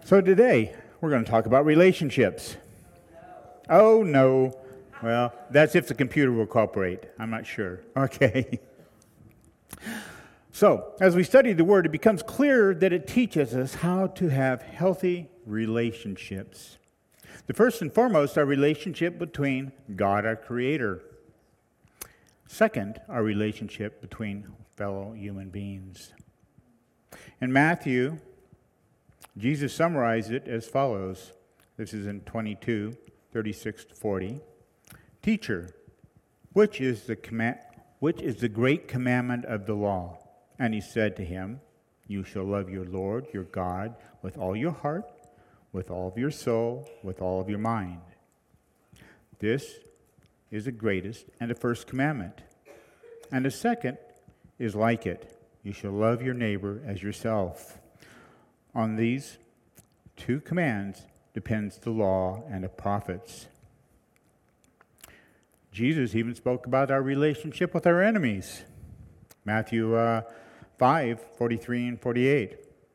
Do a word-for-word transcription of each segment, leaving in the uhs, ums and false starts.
So today, we're going to talk about relationships. Oh, no. Well, that's if the computer will cooperate. I'm not sure. Okay. So, as we study the Word, it becomes clear that it teaches us how to have healthy relationships. The first and foremost, our relationship between God, our Creator. Second, our relationship between fellow human beings. In Matthew, Jesus summarized it as follows. This is in twenty-two, thirty-six to forty. Teacher, which is the command, which is the great commandment of the law? And he said to him, you shall love your Lord, your God, with all your heart, with all of your soul, with all of your mind. This is the greatest and the first commandment. And the second is like it. You shall love your neighbor as yourself. On these two commands depends the law and the prophets. Jesus even spoke about our relationship with our enemies. Matthew uh, five, forty-three and forty-eight.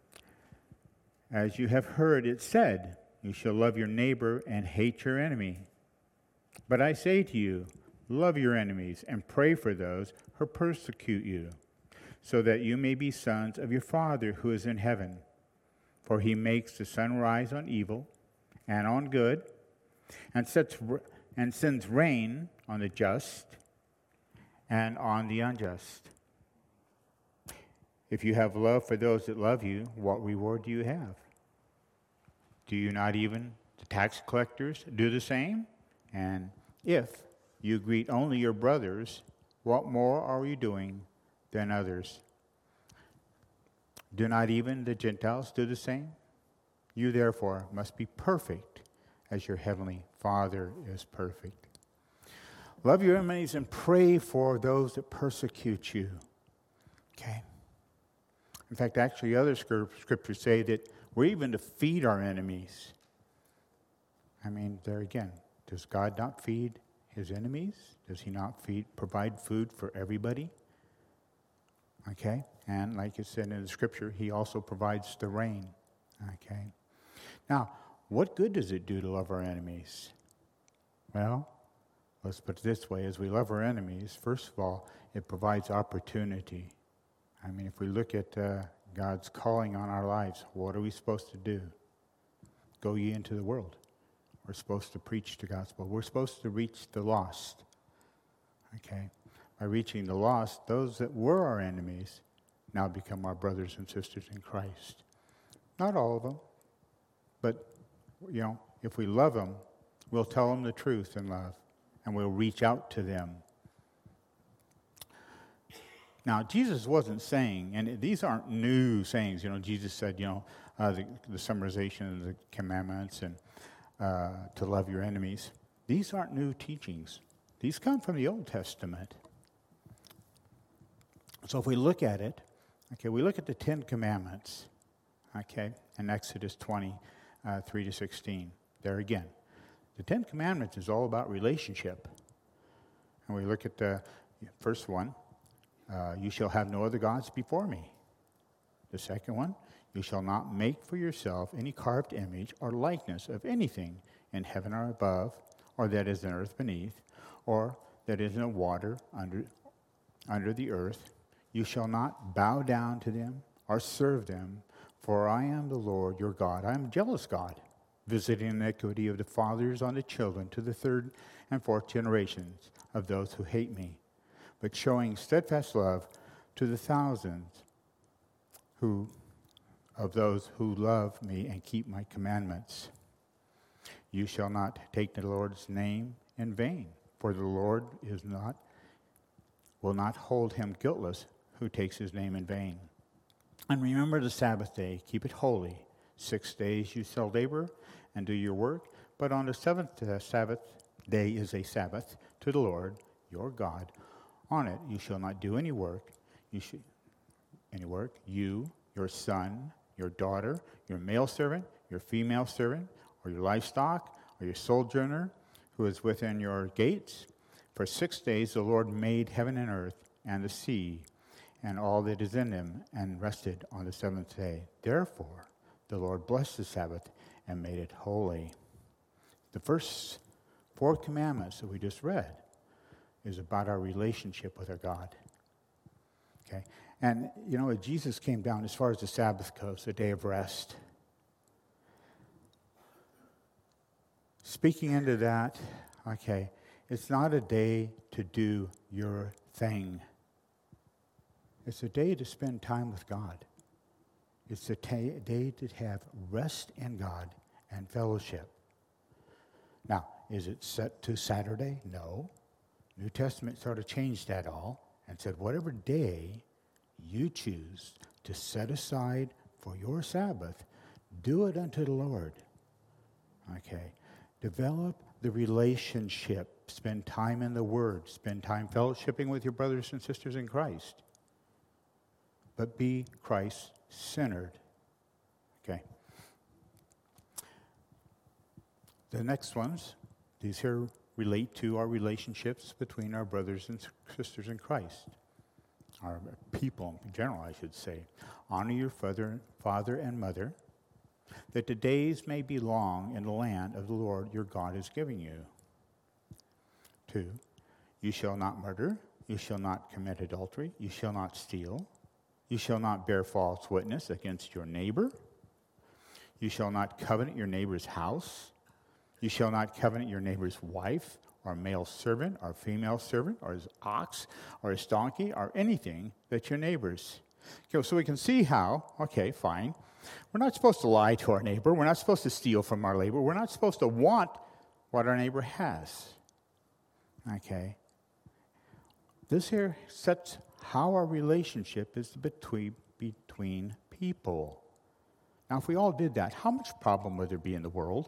As you have heard it said, you shall love your neighbor and hate your enemy. But I say to you, love your enemies and pray for those who persecute you, so that you may be sons of your Father who is in heaven. For he makes the sun rise on evil and on good, and sets and sends rain on the just and on the unjust. If you have love for those that love you, what reward do you have? Do you not even the tax collectors do the same? And if you greet only your brothers, what more are you doing than others? Do not even the Gentiles do the same? You therefore must be perfect as your heavenly Father is perfect. Love your enemies and pray for those that persecute you. Okay? In fact, actually other scriptures say that we're even to feed our enemies. I mean, there again, does God not feed his enemies? Does he not feed, provide food for everybody? Okay? And like it said in the scripture, he also provides the rain. Okay? Now, what good does it do to love our enemies? Well, let's put it this way. As we love our enemies, first of all, it provides opportunity. I mean, if we look at uh, God's calling on our lives, what are we supposed to do? Go ye into the world. We're supposed to preach the gospel. We're supposed to reach the lost. Okay? By reaching the lost, those that were our enemies now become our brothers and sisters in Christ. Not all of them, but, you know, if we love them, we'll tell them the truth in love, and we'll reach out to them. Now, Jesus wasn't saying, and these aren't new sayings, you know, Jesus said, you know, uh, the, the summarization of the commandments and uh, to love your enemies. These aren't new teachings. These come from the Old Testament. So if we look at it, okay, we look at the Ten Commandments, okay, in Exodus twenty, uh, three to sixteen. There again, the Ten Commandments is all about relationship. And we look at the first one, uh, you shall have no other gods before me. The second one, you shall not make for yourself any carved image or likeness of anything in heaven or above, or that is in earth beneath, or that is in the water under, under the earth. You shall not bow down to them or serve them, for I am the Lord your God. I am a jealous God, visiting iniquity of the fathers on the children to the third and fourth generations of those who hate me, but showing steadfast love to the thousands who of those who love me and keep my commandments. You shall not take the Lord's name in vain, for the Lord is not will not hold him guiltless who takes his name in vain. And remember the Sabbath day, keep it holy. Six days you shall labor and do your work, but on the seventh uh, Sabbath day is a Sabbath to the Lord your God. On it you shall not do any work. You should any work. You, your son, your daughter, your male servant, your female servant, or your livestock, or your sojourner who is within your gates. For six days the Lord made heaven and earth and the sea and all that is in them, and rested on the seventh day. Therefore, the Lord blessed the Sabbath and made it holy. The first four commandments that we just read is about our relationship with our God. Okay? And, you know, Jesus came down as far as the Sabbath goes, the day of rest. Speaking into that, okay, it's not a day to do your thing. It's a day to spend time with God. It's a ta- day to have rest in God and fellowship. Now, is it set to Saturday? No. New Testament sort of changed that all and said whatever day you choose to set aside for your Sabbath, do it unto the Lord. Okay. Develop the relationship. Spend time in the Word. Spend time fellowshipping with your brothers and sisters in Christ. But be Christ-centered. Okay. The next ones, these here relate to our relationships between our brothers and sisters in Christ. Our people in general, I should say. Honor your father, father and mother, that the days may be long in the land of the Lord your God is giving you. Two, you shall not murder, you shall not commit adultery, you shall not steal, you shall not bear false witness against your neighbor, you shall not covet your neighbor's house, you shall not covet your neighbor's wife, or male servant, or female servant, or his ox, or his donkey, or anything that your neighbor's. Okay, so we can see how, okay, fine. We're not supposed to lie to our neighbor. We're not supposed to steal from our neighbor. We're not supposed to want what our neighbor has. Okay. This here sets how our relationship is between, between people. Now, if we all did that, how much problem would there be in the world?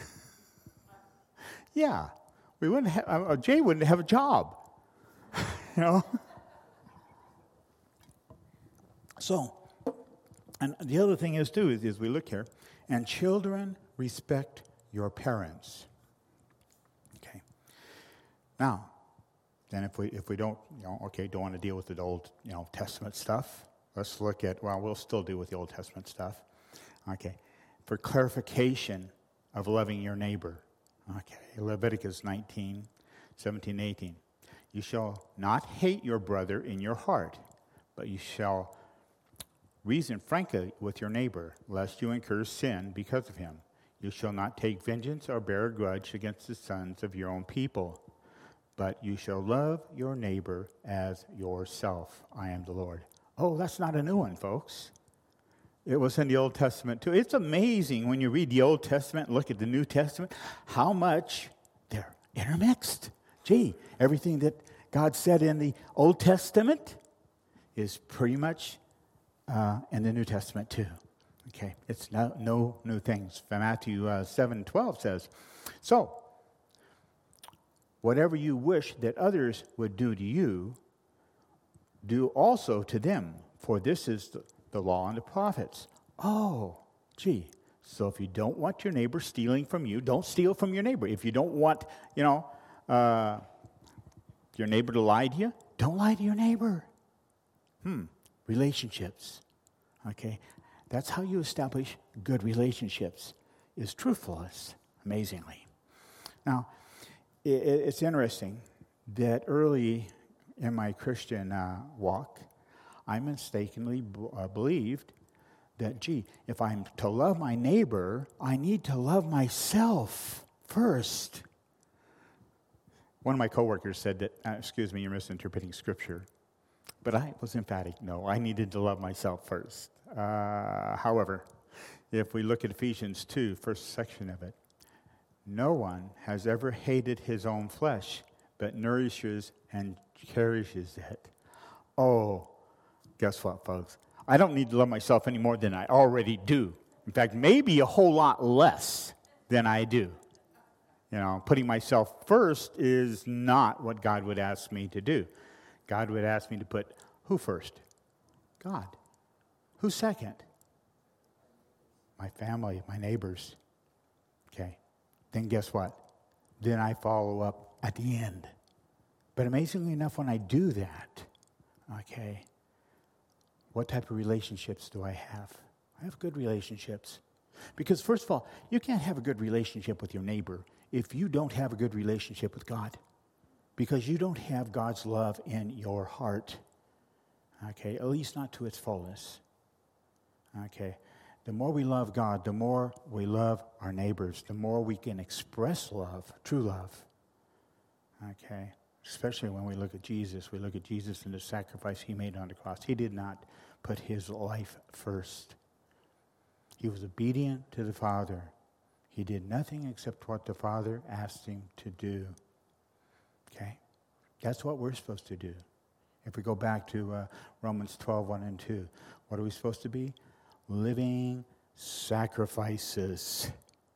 Yeah. We wouldn't have, uh, Jay wouldn't have a job. You know? So, and the other thing is, too, is, is we look here, and children respect your parents. Okay. Now, then if we if we don't, you know, okay, don't want to deal with the Old, you know, Testament stuff, let's look at, well, we'll still deal with the Old Testament stuff. Okay. For clarification of loving your neighbor. Okay. Leviticus nineteen, seventeen, eighteen. You shall not hate your brother in your heart, but you shall reason frankly with your neighbor, lest you incur sin because of him. You shall not take vengeance or bear a grudge against the sons of your own people, but you shall love your neighbor as yourself. I am the Lord. Oh, that's not a new one, folks. It was in the Old Testament, too. It's amazing when you read the Old Testament and look at the New Testament, how much they're intermixed. Gee, everything that God said in the Old Testament is pretty much uh, in the New Testament, too. Okay, it's no, no new things. Matthew uh, seven twelve says, so, whatever you wish that others would do to you, do also to them, for this is the the law and the prophets. Oh, gee. So if you don't want your neighbor stealing from you, don't steal from your neighbor. If you don't want, you know, uh, your neighbor to lie to you, don't lie to your neighbor. Hmm. Relationships. Okay. That's how you establish good relationships, is truthfulness, amazingly. Now, it, it's interesting that early in my Christian uh, walk, I mistakenly b- uh, believed that, gee, if I'm to love my neighbor, I need to love myself first. One of my coworkers said that, uh, excuse me, you're misinterpreting Scripture. But I was emphatic, no, I needed to love myself first. Uh, however, if we look at Ephesians two, first section of it, no one has ever hated his own flesh, but nourishes and cherishes it. Oh, guess what, folks? I don't need to love myself any more than I already do. In fact, maybe a whole lot less than I do. You know, putting myself first is not what God would ask me to do. God would ask me to put who first? God. Who second? My family, my neighbors. Okay. Then guess what? Then I follow up at the end. But amazingly enough, when I do that, okay, what type of relationships do I have? I have good relationships. Because first of all, you can't have a good relationship with your neighbor if you don't have a good relationship with God. Because you don't have God's love in your heart. Okay, at least not to its fullness. Okay, the more we love God, the more we love our neighbors, the more we can express love, true love. Okay, especially when we look at Jesus. We look at Jesus and the sacrifice he made on the cross. He did not put his life first. He was obedient to the Father. He did nothing except what the Father asked him to do. Okay? That's what we're supposed to do. If we go back to uh, Romans twelve, one and two, what are we supposed to be? Living sacrifices.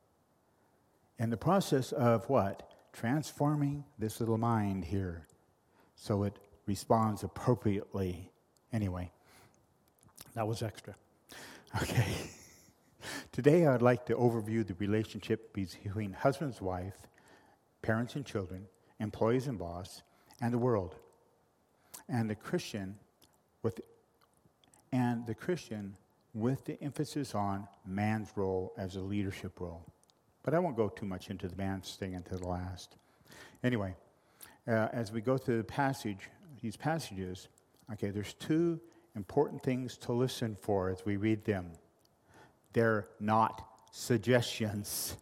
In the process of what? Transforming this little mind here so it responds appropriately. Anyway, that was extra. Okay. Today I'd like to overview the relationship between husband and wife, parents and children, employees and boss, and the world. And the Christian with and the Christian with the emphasis on man's role as a leadership role. But I won't go too much into the man's thing until the last. Anyway, uh, as we go through the passage, these passages, okay, there's two important things to listen for as we read them. They're not suggestions.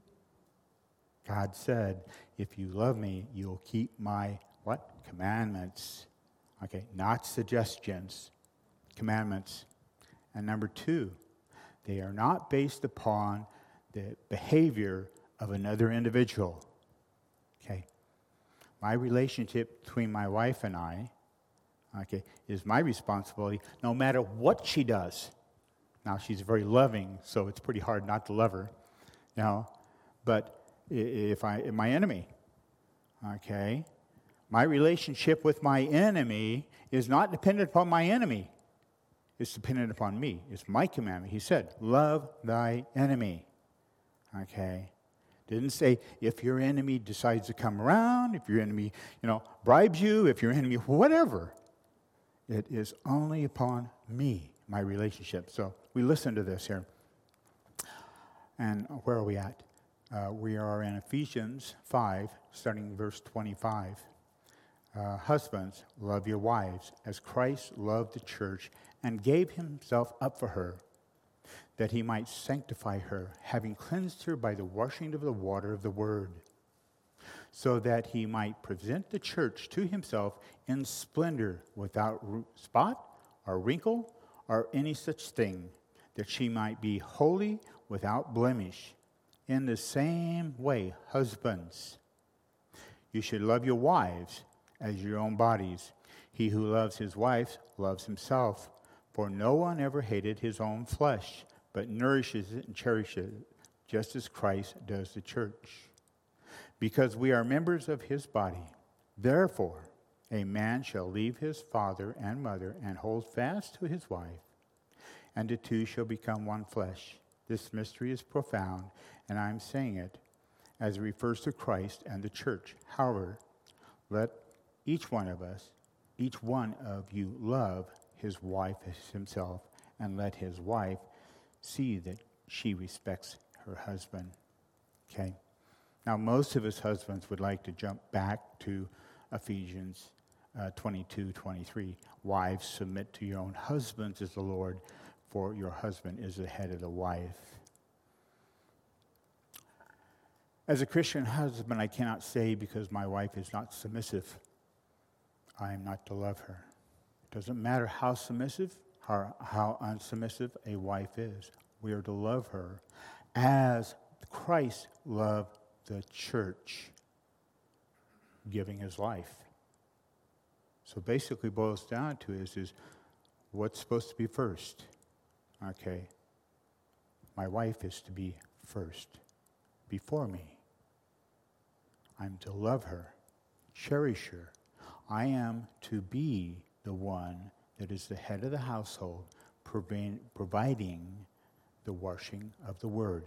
God said, if you love me, you'll keep my, what? Commandments. Okay, not suggestions. Commandments. And number two, they are not based upon the behavior of another individual. Okay. My relationship between my wife and I, okay, is my responsibility no matter what she does. Now, she's very loving, so it's pretty hard not to love her. You know, but if I, if my enemy, okay, my relationship with my enemy is not dependent upon my enemy. It's dependent upon me. It's my commandment. He said, love thy enemy. Okay. Didn't say if your enemy decides to come around, if your enemy, you know, bribes you, if your enemy, whatever. It is only upon me, my relationship. So we listen to this here. And where are we at? Uh, we are in Ephesians five, starting verse twenty-five. Uh, Husbands, love your wives as Christ loved the church and gave himself up for her, that he might sanctify her, having cleansed her by the washing of the water of the word, so that he might present the church to himself in splendor, without spot or wrinkle or any such thing, that she might be holy, without blemish. In the same way, husbands, you should love your wives as your own bodies. He who loves his wife loves himself, for no one ever hated his own flesh, but nourishes it and cherishes it, just as Christ does the church. Because we are members of his body. Therefore, a man shall leave his father and mother and hold fast to his wife, and the two shall become one flesh. This mystery is profound, and I'm saying it as it refers to Christ and the church. However, let each one of us, each one of you love his wife as himself, and let his wife see that she respects her husband. Okay? Now, most of us husbands would like to jump back to Ephesians uh, twenty-two, twenty-three. Wives, submit to your own husbands as the Lord, for your husband is the head of the wife. As a Christian husband, I cannot say because my wife is not submissive, I am not to love her. It doesn't matter how submissive or how unsubmissive a wife is. We are to love her as Christ loved the church, giving his life. So basically boils down to is, is what's supposed to be first? Okay. My wife is to be first, before me. I'm to love her, cherish her. I am to be the one that is the head of the household, providing the washing of the word.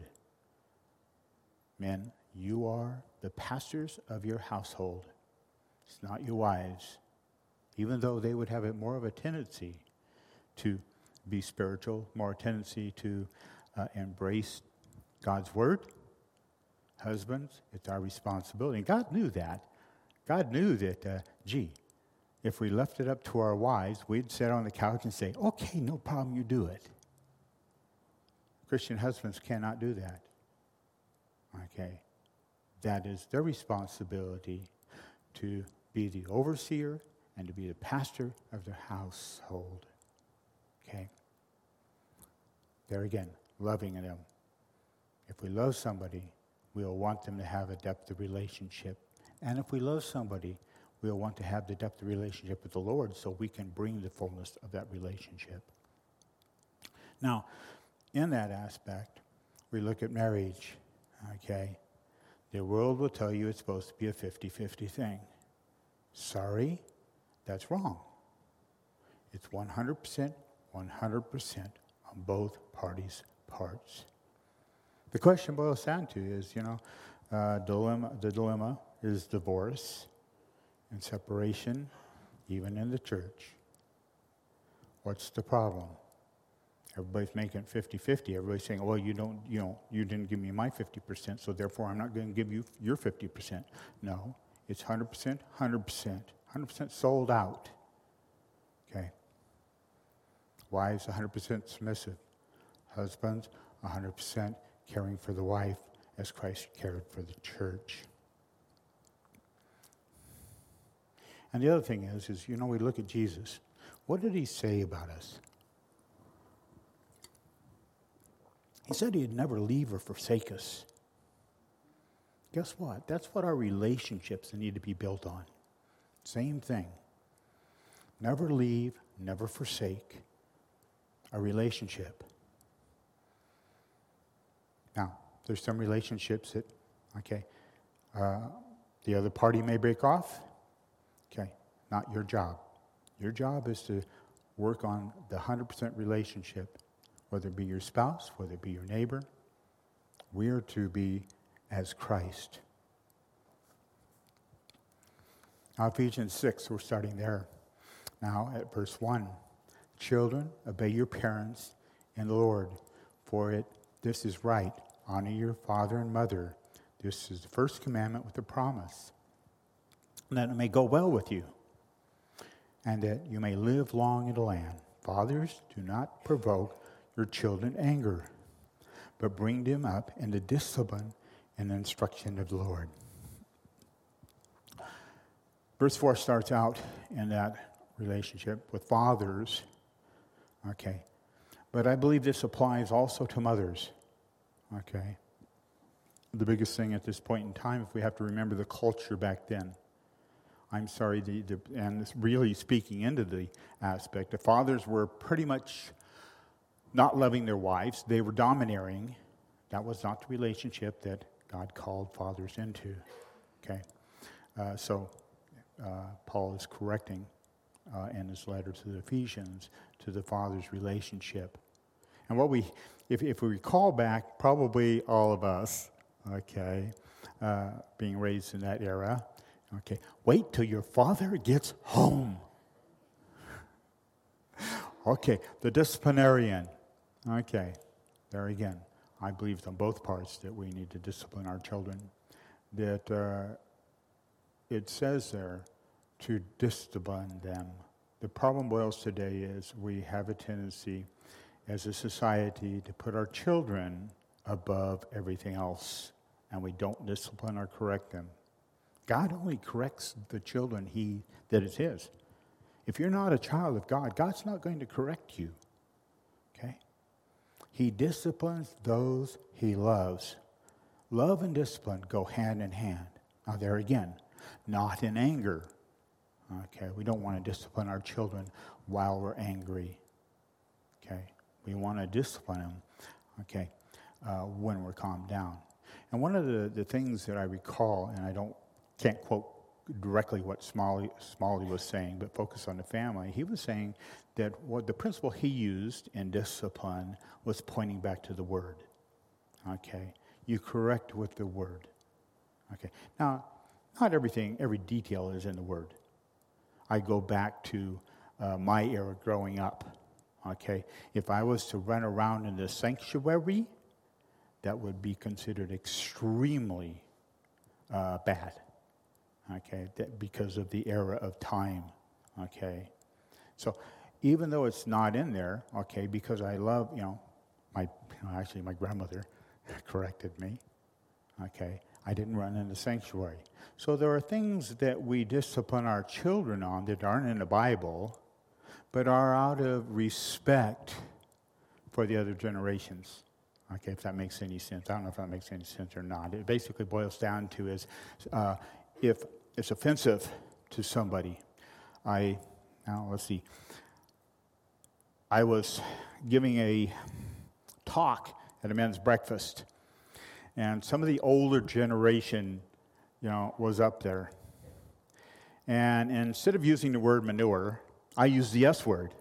Men, you are the pastors of your household. It's not your wives, even though they would have a more of a tendency to be spiritual, more tendency to uh, embrace God's word. Husbands, it's our responsibility. And God knew that. God knew that, uh, gee, if we left it up to our wives, we'd sit on the couch and say, okay, no problem, you do it. Christian husbands cannot do that. Okay? That is their responsibility to be the overseer and to be the pastor of their household. Okay? There again, loving them. If we love somebody, we'll want them to have a depth of relationship. And if we love somebody, we'll want to have the depth of relationship with the Lord so we can bring the fullness of that relationship. Now, in that aspect, we look at marriage, okay? The world will tell you it's supposed to be a fifty-fifty thing. Sorry, that's wrong. It's one hundred percent, one hundred percent on both parties' parts. The question boils down to is, you know, uh, dilemma, the dilemma is divorce and separation, even in the church. What's the problem? Everybody's making it fifty-fifty. Everybody's saying, well, you don't, you know, you didn't give me my fifty percent, so therefore I'm not going to give you your fifty percent. No, it's one hundred percent, one hundred percent, one hundred percent sold out. Okay. Wives, one hundred percent submissive. Husbands, one hundred percent caring for the wife as Christ cared for the church. And the other thing is, is, you know, we look at Jesus. What did he say about us? He said he'd never leave or forsake us. Guess what? That's what our relationships need to be built on. Same thing. Never leave, never forsake a relationship. Now, there's some relationships that, okay, uh, the other party may break off. Okay, not your job. Your job is to work on the one hundred percent relationship, whether it be your spouse, whether it be your neighbor. We are to be as Christ. Now, Ephesians six, we're starting there. Now, at verse one, children, obey your parents in the Lord, for it this is right. Honor your father and mother. This is the first commandment with a promise, that it may go well with you, and that you may live long in the land. Fathers, do not provoke your children to anger, but bring them up in the discipline and instruction of the Lord. Verse four starts out in that relationship with fathers. Okay. But I believe this applies also to mothers. Okay. The biggest thing at this point in time, if we have to remember the culture back then. I'm sorry, the, the, and this really speaking into the aspect, the fathers were pretty much not loving their wives. They were domineering. That was not the relationship that God called fathers into. Okay. Uh, so uh, Paul is correcting uh, in his letter to the Ephesians to the father's relationship. And what we, if, if we recall back, probably all of us, okay, uh, being raised in that era, okay, wait till your father gets home. Okay, the disciplinarian. Okay, there again, I believe on both parts that we need to discipline our children. That uh, it says there to discipline them. The problem boils today is we have a tendency as a society to put our children above everything else, and we don't discipline or correct them. God only corrects the children he that is his. If you're not a child of God, God's not going to correct you. Okay? He disciplines those he loves. Love and discipline go hand in hand. Now there again, not in anger. Okay, we don't want to discipline our children while we're angry. Okay, we want to discipline them, okay, uh, when we're calmed down. And one of the, the things that I recall, and I don't can't quote directly what Smalley, Smalley was saying, but focus on the family. He was saying that what the principle he used in discipline was pointing back to the Word. Okay, you correct with the Word. Okay, now not everything, every detail is in the Word. I go back to uh, my era growing up. Okay, if I was to run around in the sanctuary, that would be considered extremely uh, bad. Okay, that because of the era of time. Okay, so even though it's not in there, okay, because I love, you know, my you know, actually my grandmother corrected me. Okay, I didn't run in the sanctuary. So there are things that we discipline our children on that aren't in the Bible, but are out of respect for the other generations. Okay, if that makes any sense. I don't know if that makes any sense or not. It basically boils down to is uh, if it's offensive to somebody. I, now let's see. I was giving a talk at a men's breakfast, and some of the older generation, you know, was up there. And instead of using the word manure, I used the S word.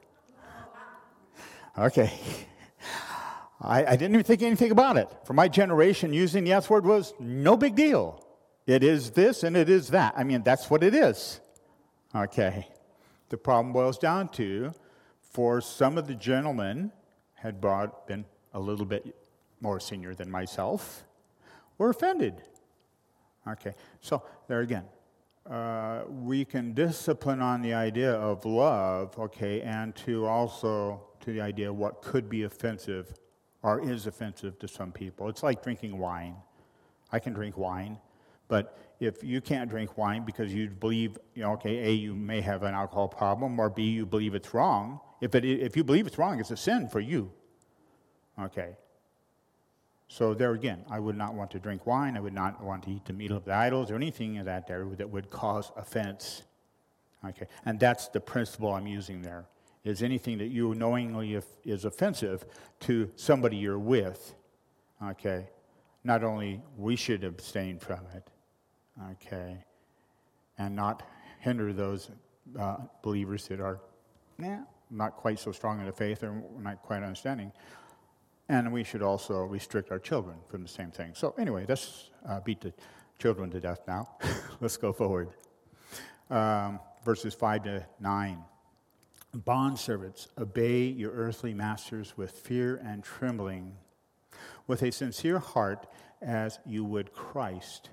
Okay. I, I didn't even think anything about it. For my generation, using the S word was no big deal. It is this and it is that. I mean, that's what it is. Okay. The problem boils down to, for some of the gentlemen had brought, been a little bit more senior than myself, were offended. Okay. So there again, uh, we can discipline on the idea of love, okay, and to also to the idea of what could be offensive or is offensive to some people. It's like drinking wine. I can drink wine, but if you can't drink wine because you believe, you know, okay, A, you may have an alcohol problem, or B, you believe it's wrong. If it, if you believe it's wrong, it's a sin for you. Okay. So there again, I would not want to drink wine. I would not want to eat the meat of the idols or anything of that there that would cause offense. Okay. And that's the principle I'm using there. Is anything that you knowingly is offensive to somebody you're with, okay, not only we should abstain from it, okay, and not hinder those uh, believers that are nah, not quite so strong in the faith or not quite understanding, and we should also restrict our children from the same thing. So anyway, let's uh, beat the children to death now. Let's go forward. Um, verses five to nine. Bondservants, obey your earthly masters with fear and trembling, with a sincere heart as you would Christ,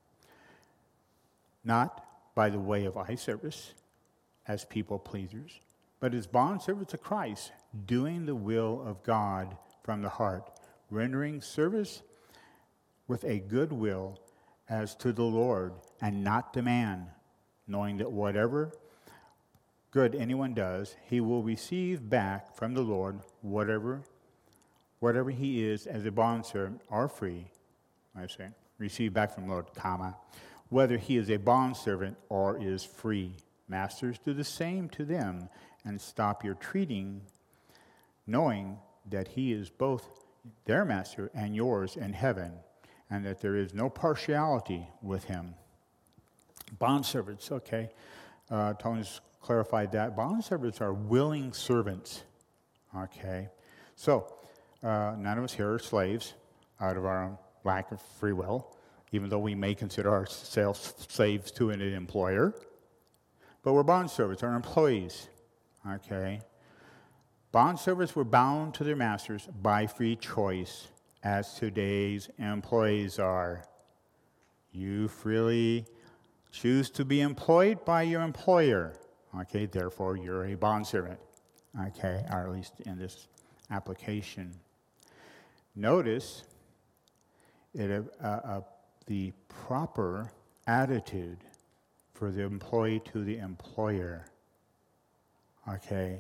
not by the way of eye service as people pleasers, but as bondservants of Christ, doing the will of God from the heart, rendering service with a good will as to the Lord and not to man, knowing that whatever good anyone does, he will receive back from the Lord whatever whatever he is as a bondservant or free, I say, receive back from the Lord, comma, whether he is a bondservant or is free. Masters, do the same to them, and stop your treating, knowing that he is both their master and yours in heaven, and that there is no partiality with him. Bondservants, okay. Uh, Tony's clarified that. Bondservants are willing servants, okay. So, uh, none of us here are slaves out of our own lack of free will, even though we may consider ourselves slaves to an employer. But we're bondservants, our employees, okay. Bondservants were bound to their masters by free choice, as today's employees are. You freely choose to be employed by your employer. Okay, therefore you're a bondservant. Okay, or at least in this application. Notice it, uh, uh, the proper attitude for the employee to the employer. Okay.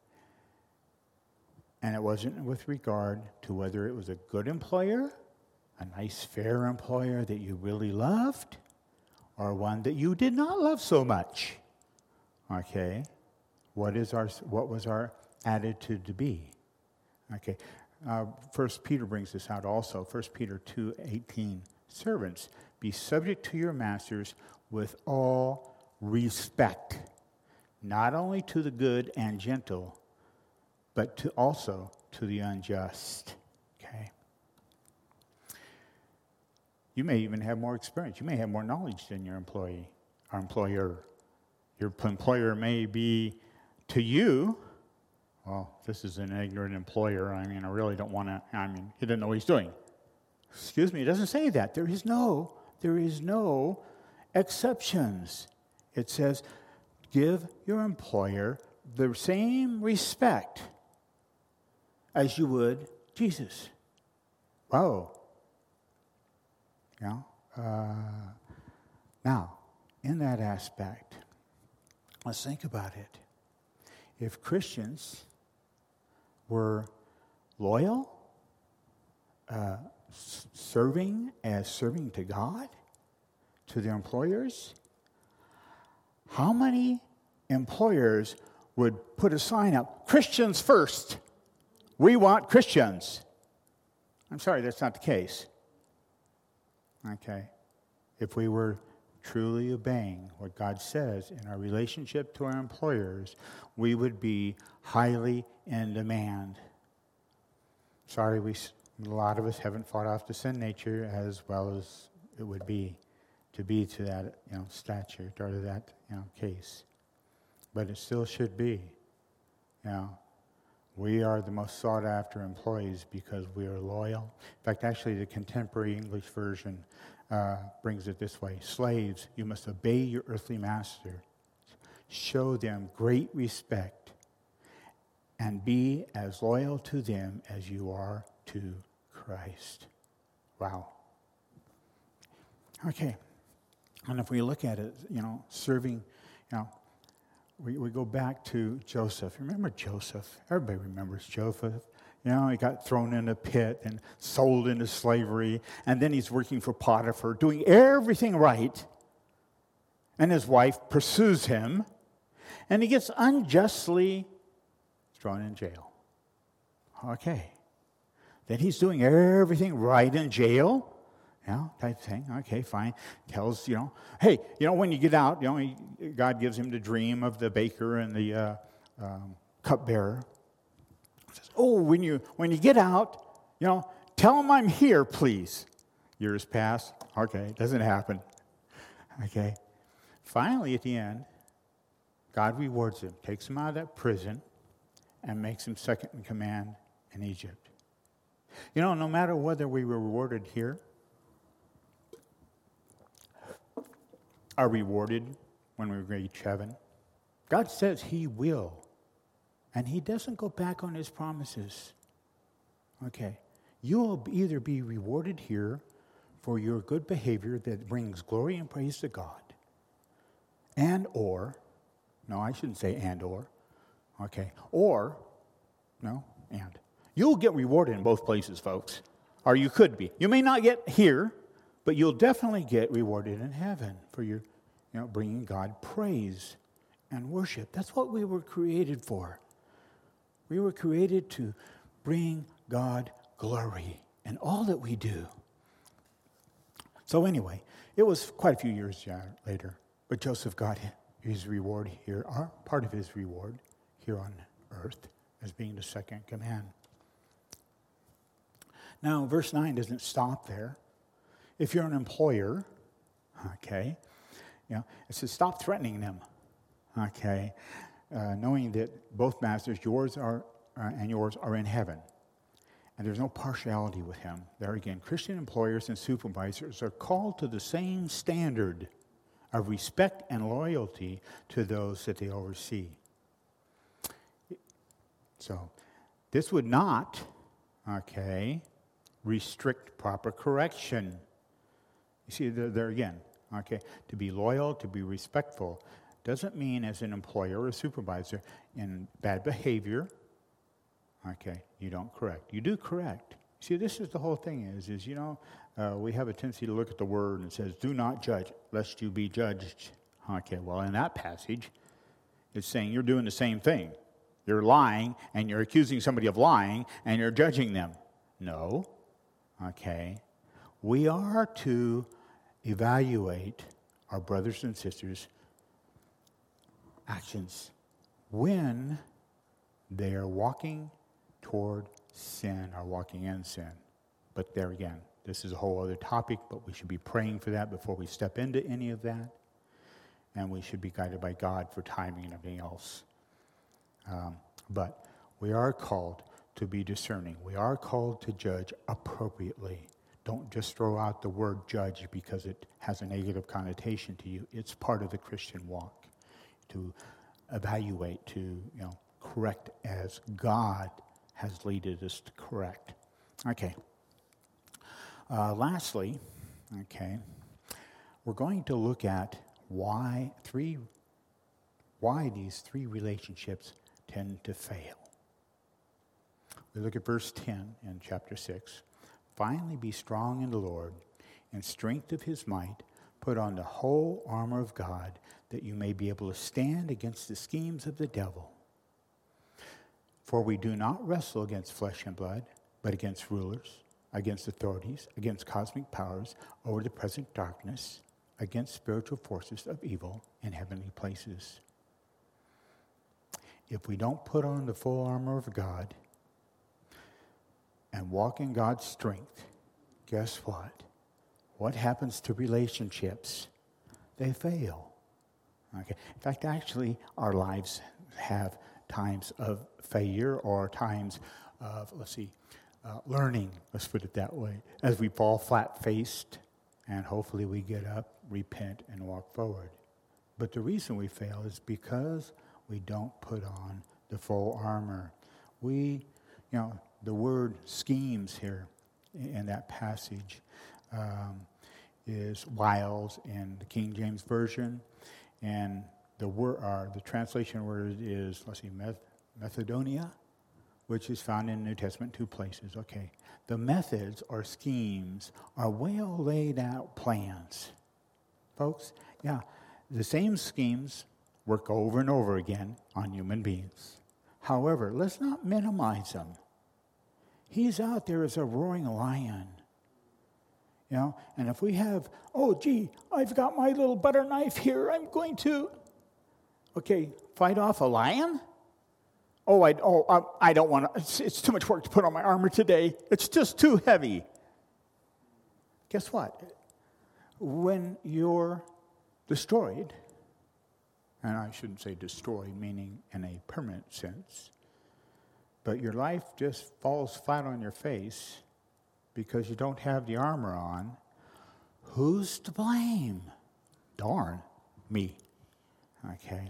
And it wasn't with regard to whether it was a good employer, a nice, fair employer that you really loved, or one that you did not love so much. Okay, what is our what was our attitude to be? Okay, uh, First Peter brings this out also. First Peter two eighteen. Servants, be subject to your masters with all respect, not only to the good and gentle, but to also to the unjust. Okay. You may even have more experience. You may have more knowledge than your employee or employer. Your employer may be to you, well, this is an ignorant employer. I mean, I really don't want to, I mean, he didn't know what he's doing. Excuse me, it doesn't say that. There is no, there is no exceptions. It says, give your employer the same respect as you would Jesus. Wow. Yeah. Uh, now, in that aspect, let's think about it. If Christians were loyal, uh, s- serving as serving to God, to their employers, how many employers would put a sign up, Christians first? We want Christians. I'm sorry, that's not the case. Okay. If we were truly obeying what God says in our relationship to our employers, we would be highly in demand. Sorry, we a lot of us haven't fought off the sin nature as well as it would be to be to that, you know, stature or to that, you know, case. But it still should be. You know, we are the most sought after employees because we are loyal. In fact, actually, the contemporary English version uh, brings it this way: slaves, you must obey your earthly master, show them great respect, and be as loyal to them as you are to Christ. Wow. Okay. And if we look at it, you know, serving, you know, we, we go back to Joseph. Remember Joseph? Everybody remembers Joseph. You know, he got thrown in a pit and sold into slavery, and then he's working for Potiphar, doing everything right. And his wife pursues him, and he gets unjustly thrown in jail. Okay. Then he's doing everything right in jail. You know, type thing. Okay, fine. Tells, you know, hey, you know, when you get out, you know, he, God gives him the dream of the baker and the uh, um, cupbearer. Says, oh, when you when you get out, you know, tell him I'm here, please. Years pass. Okay, it doesn't happen. Okay. Finally, at the end, God rewards him, takes him out of that prison, and makes him second in command in Egypt. You know, no matter whether we were rewarded here, are rewarded when we reach heaven, God says he will. And he doesn't go back on his promises. Okay. You will either be rewarded here for your good behavior that brings glory and praise to God, and or, no, I shouldn't say and or, okay, or, no, and. You'll get rewarded in both places, folks, or you could be. You may not get here, but you'll definitely get rewarded in heaven for your, you know, bringing God praise and worship. That's what we were created for. We were created to bring God glory in all that we do. So anyway, it was quite a few years later, but Joseph got his reward here, or part of his reward here on earth, as being the second command. Now, verse nine doesn't stop there. If you're an employer, okay, you know, it says stop threatening them, okay, uh, knowing that both masters, yours are uh, and yours, are in heaven, and there's no partiality with him. There again, Christian employers and supervisors are called to the same standard of respect and loyalty to those that they oversee. So, this would not, okay, restrict proper correction. You see, there, there again, okay, to be loyal, to be respectful, doesn't mean as an employer or supervisor in bad behavior, okay, you don't correct. You do correct. See, this is the whole thing is, is you know, uh, we have a tendency to look at the word and it says, do not judge, lest you be judged. Okay, well, in that passage, it's saying you're doing the same thing. You're lying, and you're accusing somebody of lying, and you're judging them. No. Okay. We are to evaluate our brothers and sisters' actions when they are walking toward sin or walking in sin. But there again, this is a whole other topic, but we should be praying for that before we step into any of that. And we should be guided by God for timing and everything else. Um, but We are called to be discerning. We are called to judge appropriately. Don't just throw out the word judge because it has a negative connotation to you. It's part of the Christian walk to evaluate, to you know, correct as God has leaded us to correct. Okay. Uh, lastly, okay, we're going to look at why three, why these three relationships tend to fail. We look at verse ten in chapter six. Finally, be strong in the Lord, and strength of his might, put on the whole armor of God, that you may be able to stand against the schemes of the devil. For we do not wrestle against flesh and blood, but against rulers, against authorities, against cosmic powers over the present darkness, against spiritual forces of evil in heavenly places. If we don't put on the full armor of God and walk in God's strength, guess what? What happens to relationships? They fail. Okay. In fact, actually, our lives have times of failure or times of, let's see, uh, learning, let's put it that way, as we fall flat-faced, and hopefully we get up, repent, and walk forward. But the reason we fail is because we don't put on the full armor. We, you know, the word schemes here in that passage um, is wiles in the King James Version, and the word, uh, the translation word is, let's see, meth- methodonia, which is found in the New Testament two places. Okay, the methods or schemes are well laid out plans, folks. Yeah, the same schemes work over and over again on human beings. However, let's not minimize them. He's out there as a roaring lion. You know, and if we have, oh, gee, I've got my little butter knife here, I'm going to, okay, fight off a lion? Oh, I, oh, I, I don't want to, it's, it's too much work to put on my armor today. It's just too heavy. Guess what? When you're destroyed, and I shouldn't say destroyed, meaning in a permanent sense, but your life just falls flat on your face because you don't have the armor on, who's to blame? Darn, me. Okay.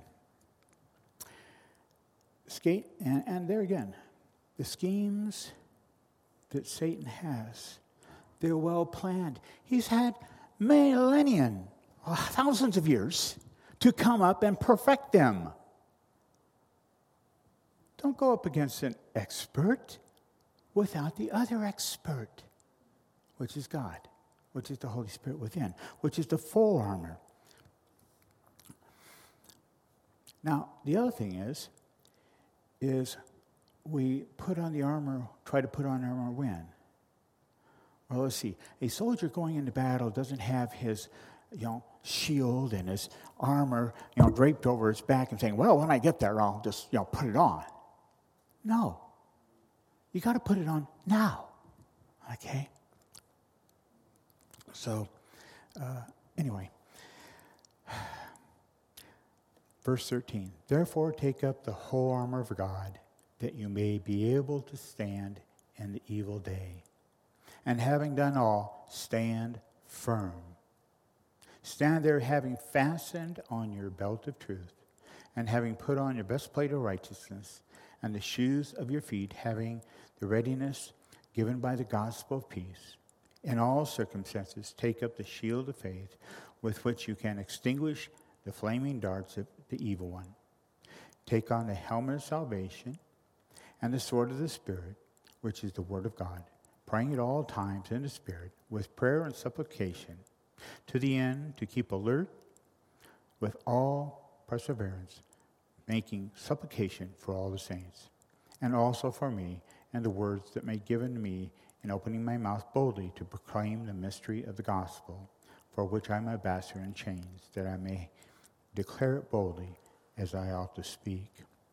Skate, and, and there again, the schemes that Satan has, they're well planned. He's had millennia, thousands of years, to come up and perfect them. Don't go up against an expert without the other expert, which is God, which is the Holy Spirit within, which is the full armor. Now, the other thing is, is we put on the armor, try to put on armor when? Well, let's see. A soldier going into battle doesn't have his, you know, shield and his armor, you know, draped over his back and saying, well, when I get there, I'll just, you know, put it on. No. You got to put it on now. Okay? So, uh, anyway. Verse thirteen, therefore take up the whole armor of God, that you may be able to stand in the evil day. And having done all, stand firm. Stand there having fastened on your belt of truth, and having put on your best plate of righteousness, and the shoes of your feet having the readiness given by the gospel of peace. In all circumstances, take up the shield of faith, with which you can extinguish the flaming darts of the evil one. Take on the helmet of salvation and the sword of the Spirit, which is the word of God, praying at all times in the Spirit, with prayer and supplication, to the end to keep alert with all perseverance, making supplication for all the saints, and also for me, and the words that may be given to me in opening my mouth boldly to proclaim the mystery of the gospel, for which I am ambassador in chains, that I may declare it boldly as I ought to speak.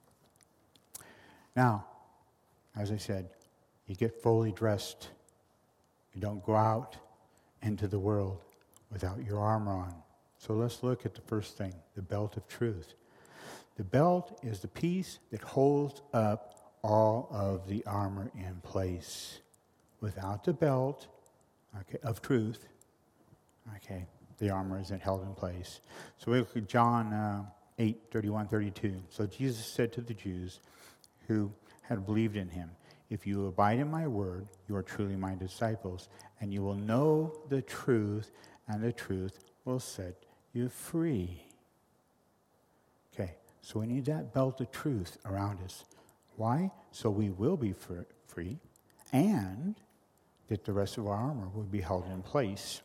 Now, as I said, you get fully dressed. You don't go out into the world without your armor on. So let's look at the first thing, the belt of truth. The belt is the piece that holds up all of the armor in place. Without the belt, okay, of truth, okay, the armor isn't held in place. So we look at John uh, eight, thirty-one, thirty-two. So Jesus said to the Jews who had believed in him, "If you abide in my word, you are truly my disciples, and you will know the truth, and the truth will set you free." Okay, so we need that belt of truth around us. Why? So we will be free, and that the rest of our armor will be held in place.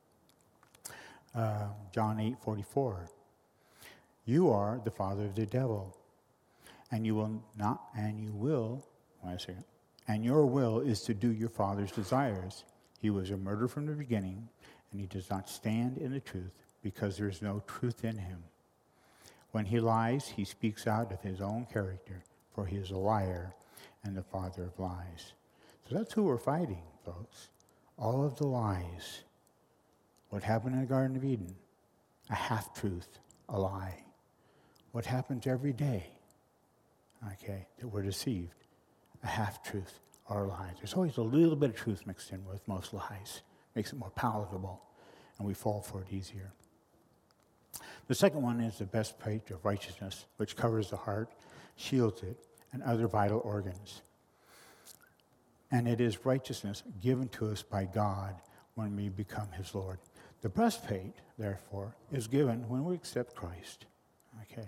Uh, John eight forty-four. You are the father of the devil, and you will not, and you will, wait a second, and your will is to do your father's desires. He was a murderer from the beginning, and he does not stand in the truth, because there is no truth in him. When he lies, he speaks out of his own character, for he is a liar and the father of lies. So that's who we're fighting, folks. All of the lies. What happened in the Garden of Eden? A half-truth, a lie. What happens every day? Okay, that we're deceived. A half-truth or a lie. There's always a little bit of truth mixed in with most lies. Makes it more palatable, and we fall for it easier. The second one is the breastplate of righteousness, which covers the heart, shields it, and other vital organs. And it is righteousness given to us by God when we become his Lord. The breastplate, therefore, is given when we accept Christ. Okay.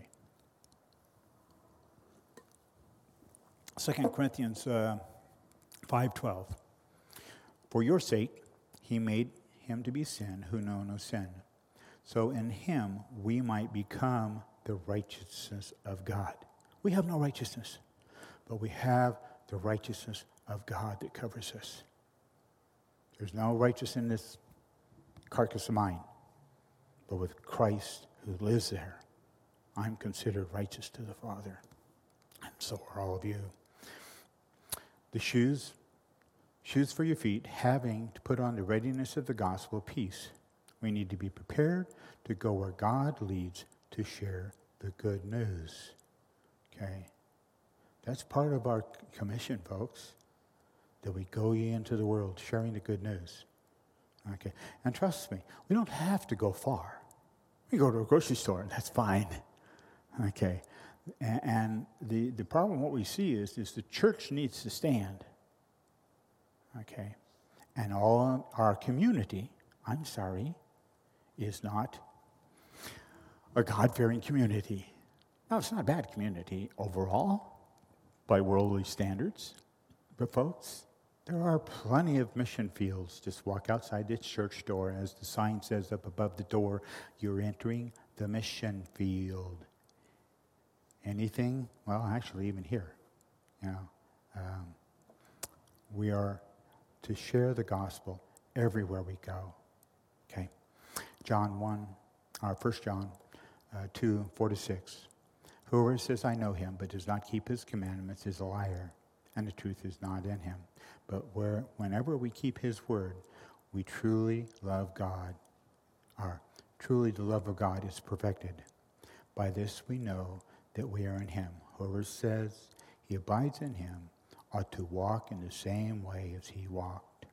Second Corinthians uh, five twelve. For your sake, he made him to be sin who know no sin. So in him we might become the righteousness of God. We have no righteousness, but we have the righteousness of God that covers us. There's no righteousness in this carcass of mine, but with Christ who lives there, I'm considered righteous to the Father, and so are all of you. The shoes, shoes for your feet, having to put on the readiness of the gospel of peace. We need to be prepared to go where God leads to share the good news. Okay? That's part of our commission, folks, that we go ye into the world sharing the good news. Okay? And trust me, we don't have to go far. We go to a grocery store, and that's fine. Okay? And, and the, the problem, what we see is, is the church needs to stand. Okay? And all our community, I'm sorry, is not a God-fearing community. Now, it's not a bad community overall by worldly standards, but folks, there are plenty of mission fields. Just walk outside this church door, as the sign says up above the door, you're entering the mission field. Anything? Well, actually, even here, you know, um, we are to share the gospel everywhere we go. Okay, John one, or First John uh, two, four to six. Whoever says I know him, but does not keep his commandments, is a liar, and the truth is not in him. But where, whenever we keep his word, we truly love God. Or truly, the love of God is perfected. By this we know that we are in him. Whoever says he abides in him ought to walk in the same way as he walked.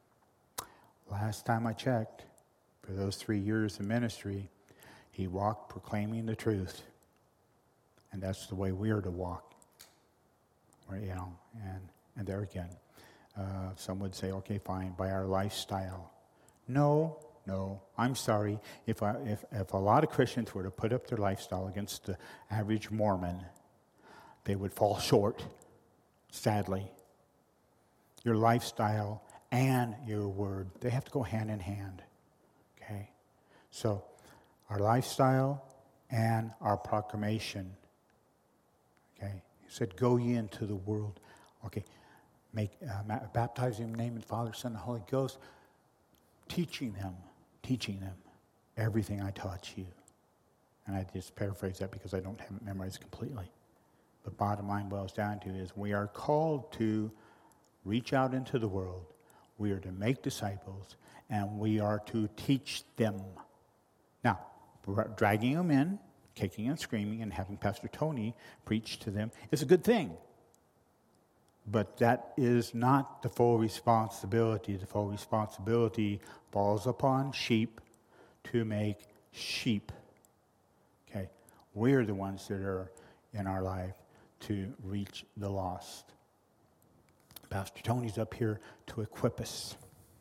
Last time I checked, for those three years of ministry, he walked proclaiming the truth. And that's the way we are to walk. Or, you know, and, and there again, uh, some would say, okay, fine, by our lifestyle. No, no, I'm sorry. If, I, if, if a lot of Christians were to put up their lifestyle against the average Mormon, they would fall short, sadly. Your lifestyle and your word, they have to go hand in hand. Okay? So, our lifestyle and our proclamation. Okay? He said, go ye into the world. Okay. Make, uh, baptize in the name of the Father, Son, and the Holy Ghost. Teaching them, teaching them everything I taught you. And I just paraphrase that because I don't have it memorized completely. But bottom line boils down to is we are called to reach out into the world. We are to make disciples, and we are to teach them. Now, dragging them in, kicking and screaming, and having Pastor Tony preach to them is a good thing. But that is not the full responsibility. The full responsibility falls upon sheep to make sheep. Okay? We're the ones that are in our life to reach the lost. Pastor Tony's up here to equip us.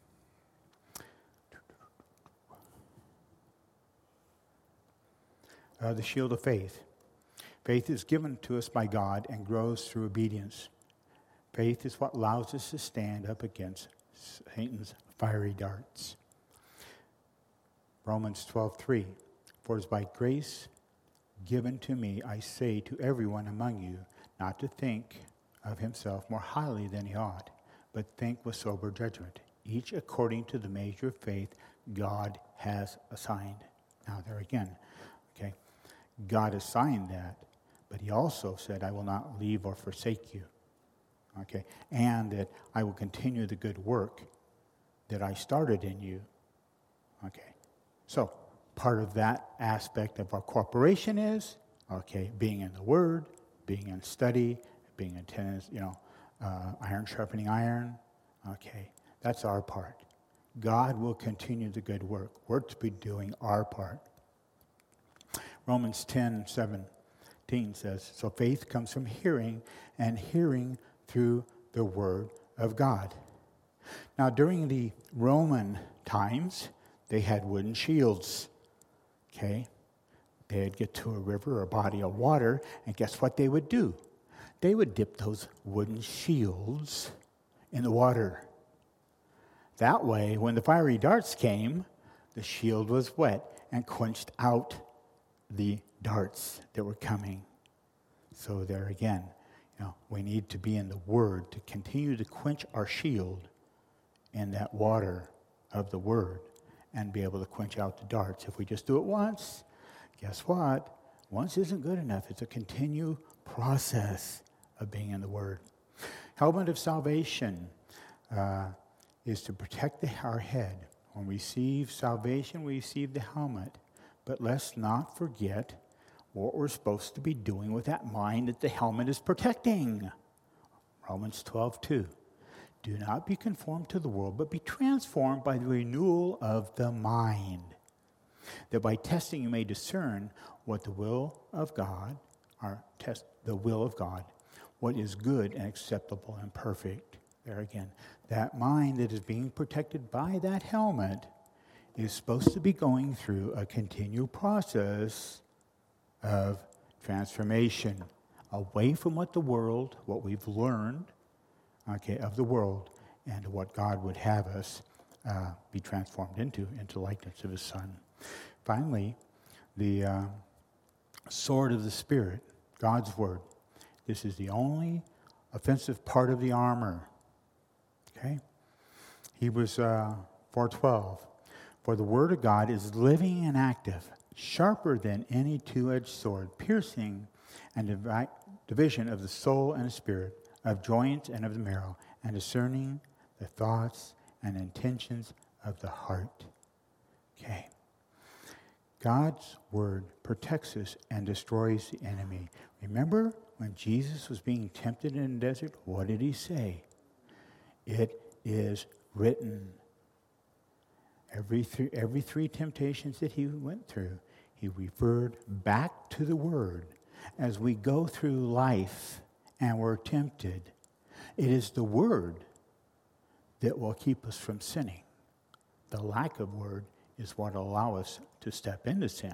Uh, the shield of faith. Faith is given to us by God and grows through obedience. Faith is what allows us to stand up against Satan's fiery darts. Romans twelve three. For it is by grace given to me, I say to everyone among you, not to think of himself more highly than he ought, but think with sober judgment, each according to the measure of faith God has assigned. Now there again, okay, God assigned that, but he also said, I will not leave or forsake you. Okay, and that I will continue the good work that I started in you. Okay, so part of that aspect of our cooperation is, okay, being in the Word, being in study, being in tennis, you know, uh, iron sharpening iron. Okay, that's our part. God will continue the good work. We're to be doing our part. Romans ten seventeen says, so faith comes from hearing, and hearing through the Word of God. Now, during the Roman times, they had wooden shields. Okay? They'd get to a river or a body of water, and guess what they would do? They would dip those wooden shields in the water. That way, when the fiery darts came, the shield was wet and quenched out the darts that were coming. So there again, you know, we need to be in the Word to continue to quench our shield in that water of the Word and be able to quench out the darts. If we just do it once, guess what? Once isn't good enough. It's a continued process of being in the Word. Helmet of salvation uh, is to protect the, our head. When we receive salvation, we receive the helmet. But let's not forget what we're supposed to be doing with that mind that the helmet is protecting. Romans twelve two. Do not be conformed to the world, but be transformed by the renewal of the mind, that by testing you may discern what the will of God, or test the will of God, what is good and acceptable and perfect. There again, that mind that is being protected by that helmet is supposed to be going through a continual process of transformation away from what the world, what we've learned, okay, of the world, and what God would have us uh, be transformed into, into likeness of His Son. Finally, the uh, sword of the Spirit, God's Word. This is the only offensive part of the armor. Okay? Hebrews uh, four twelve. For the Word of God is living and active, sharper than any two-edged sword, piercing and divi- division of the soul and the spirit, of joints and of the marrow, and discerning the thoughts and intentions of the heart. Okay. God's Word protects us and destroys the enemy. Remember when Jesus was being tempted in the desert? What did He say? It is written. Every three, every three temptations that He went through, He referred back to the Word. As we go through life and we're tempted, it is the Word that will keep us from sinning. The lack of Word is what will allow us to step into sin.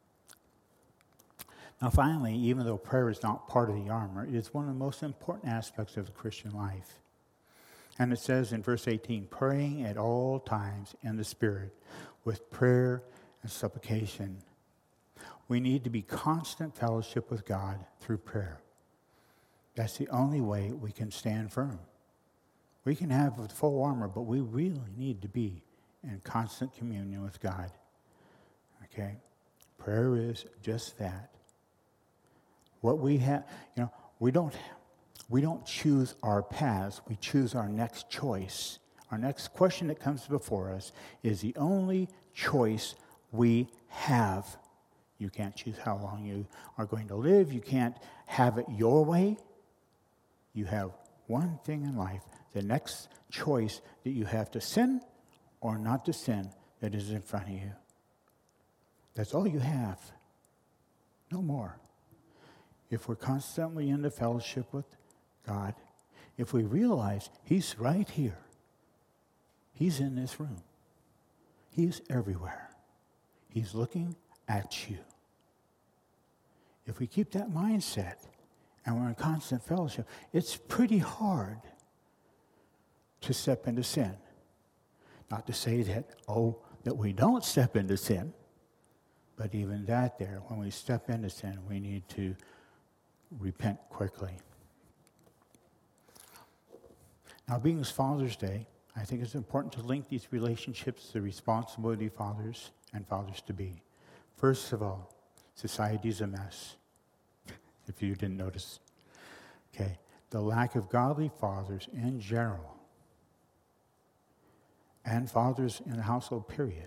Now finally, even though prayer is not part of the armor, it is one of the most important aspects of the Christian life. And it says in verse eighteen, praying at all times in the Spirit with prayer and supplication. We need to be constant fellowship with God through prayer. That's the only way we can stand firm. We can have the full armor, but we really need to be in constant communion with God. Okay? Prayer is just that. What we have, you know, we don't we don't choose our paths, we choose our next choice. Our next question that comes before us is the only choice we have. You can't choose how long you are going to live. You can't have it your way. You have one thing in life, the next choice that you have to sin or not to sin that is in front of you. That's all you have. No more. If we're constantly in the fellowship with God, if we realize He's right here, He's in this room, He's everywhere, He's looking at you. If we keep that mindset and we're in constant fellowship, it's pretty hard to step into sin. Not to say that, oh, that we don't step into sin, but even that there, when we step into sin, we need to repent quickly. Now, being it's Father's Day, I think it's important to link these relationships to the responsibility of fathers and fathers-to-be. First of all, society's a mess, if you didn't notice. Okay, the lack of godly fathers in general, and fathers in the household, period,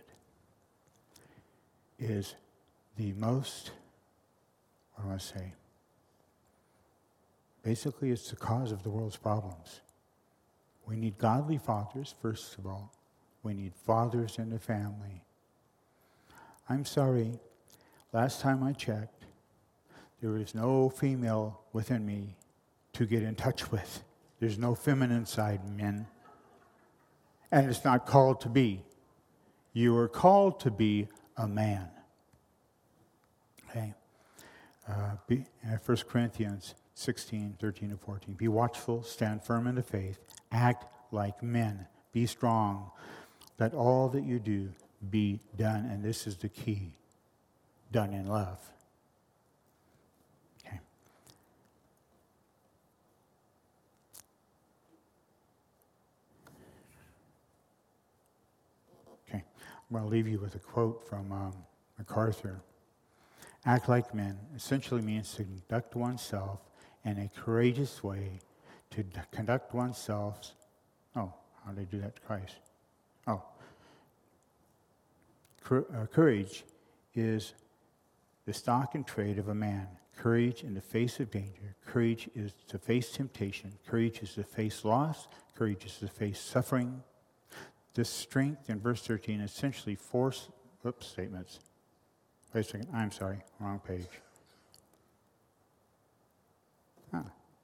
is the most, what do I want to say? Basically, it's the cause of the world's problems. We need godly fathers, first of all. We need fathers in the family. I'm sorry, last time I checked, there is no female within me to get in touch with. There's no feminine side, men. And it's not called to be. You are called to be a man. Okay? Uh, be, uh, First Corinthians sixteen, thirteen, and fourteen. Be watchful, stand firm in the faith, act like men, be strong. Let all that you do be done, and this is the key, done in love. Okay. Okay. I'm going to leave you with a quote from um, MacArthur. Act like men essentially means to conduct oneself in a courageous way, to d- conduct oneself. Oh, how do they do that to Christ? Oh. Cur- uh, courage is the stock and trade of a man. Courage in the face of danger. Courage is to face temptation. Courage is to face loss. Courage is to face suffering. This strength in verse thirteen essentially four oops, statements. Wait a second. I'm sorry. Wrong page. Huh.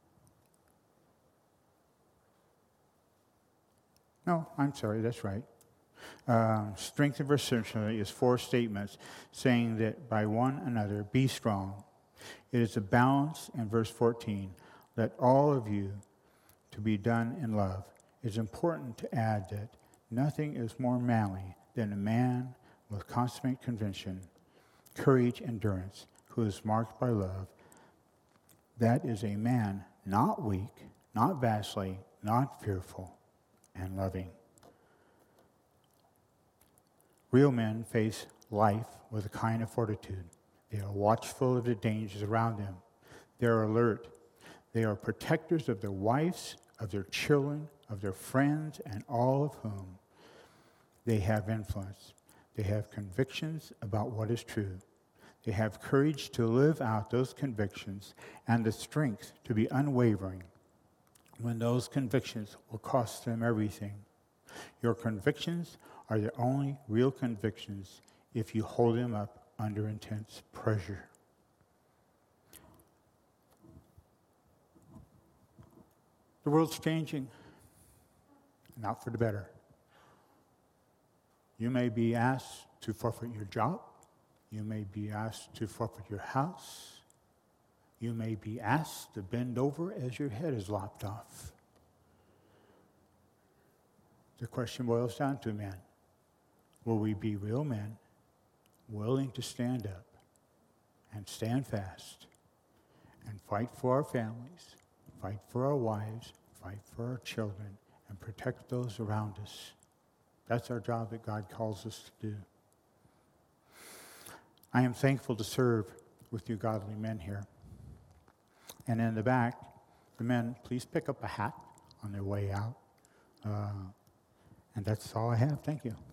No, I'm sorry. That's right. Um, strength in verse thirteen is four statements saying that by one another be strong. It is a balance in verse fourteen. Let all of you to be done in love. It's important to add that nothing is more manly than a man with consummate conviction, courage, endurance, who is marked by love. That is a man not weak, not vacillating, not fearful, and loving. Real men face life with a kind of fortitude. They are watchful of the dangers around them. They are alert. They are protectors of their wives, of their children, of their friends, and all of whom they have influence. They have convictions about what is true. They have courage to live out those convictions and the strength to be unwavering when those convictions will cost them everything. Your convictions are the only real convictions if you hold them up under intense pressure. The world's changing, not for the better. You may be asked to forfeit your job. You may be asked to forfeit your house. You may be asked to bend over as your head is lopped off. The question boils down to, men, will we be real men, willing to stand up and stand fast and fight for our families, fight for our wives, fight for our children, and protect those around us? That's our job that God calls us to do. I am thankful to serve with you godly men here. And in the back, the men, please pick up a hat on their way out. Uh, and that's all I have. Thank you.